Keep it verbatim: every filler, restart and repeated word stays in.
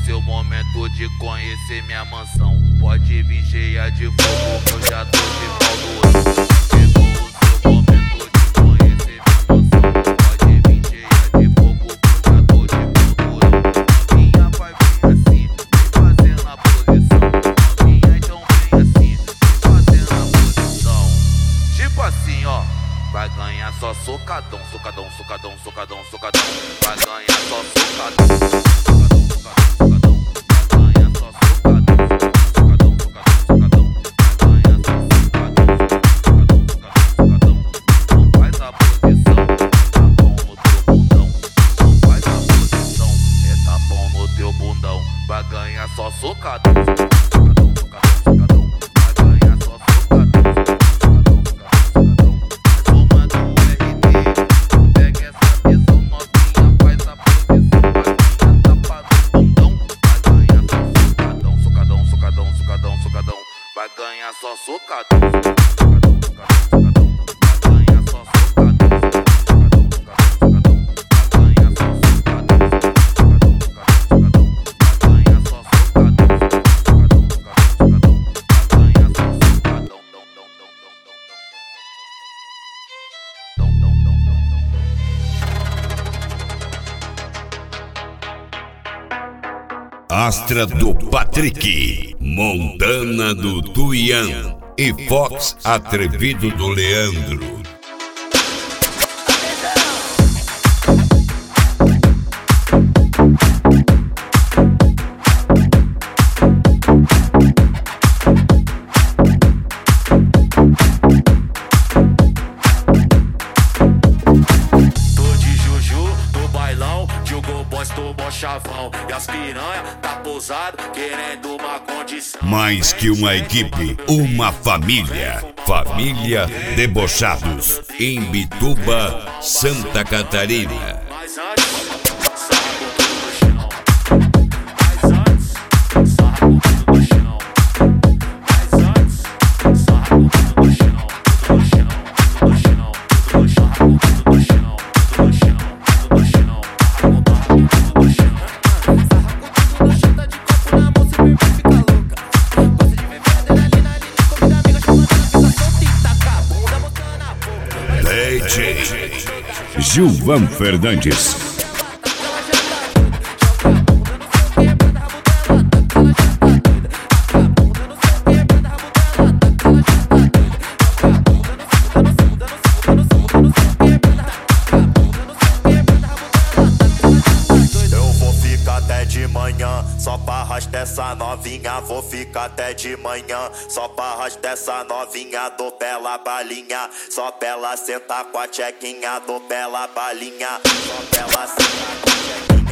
seu momento de conhecer minha mansão. Pode vir cheia de fogo, que eu já tô de pau duro. Chegou o seu momento de conhecer minha mansão. Pode vir cheia de fogo, que eu já tô de pau duro. Novinha vai vir assim, vem fazendo a posição. Novinha então vem assim, vem fazendo a posição. Tipo assim, ó. Vai ganhar só socadão, socadão, socadão, socadão, socadão. Vai ganhar só socadão, socadão, socadão, socadão. Vai ganhar só socadão, socadão, socadão, socadão. Vai ganhar só socadão, socadão, socadão, socadão. Não faz a posição, tapão no teu bundão. Não faz a posição, é tapão no teu bundão. Vai ganhar só socadão, socadão, socadão, socadão. Vai ganhar só socadão. Vai ganhar só socadão, socadão, socadão, vai ganhar só socadão, socadão, socadão, vai ganhar só socadão, socadão, socadão, vai ganhar só socadão, socadão, socadão, vai ganhar só socadão, Astra do Patrick, Montana do Tuian e Fox Atrevido do Leandro. Chavão, e as piranha tá pousado querendo uma condição. Mais que uma equipe, uma família. Família Debochados, em Bituba, Santa Catarina. Mas antes, sarro tudo no chão. Mas antes, sarro tudo no chão. Mas antes, sarro tudo no chão. Tudo no chão, tudo no chão, tudo no chão, tudo no chão, tudo no chão, tudo no chão. D J Gilvan Fernandes. Só pra arrastar essa novinha, vou ficar até de manhã. Só pra arrastar essa novinha, dou bela balinha. Só pra ela sentar com a tchequinha, dou bela balinha. Só pra ela sentar com a tchequinha.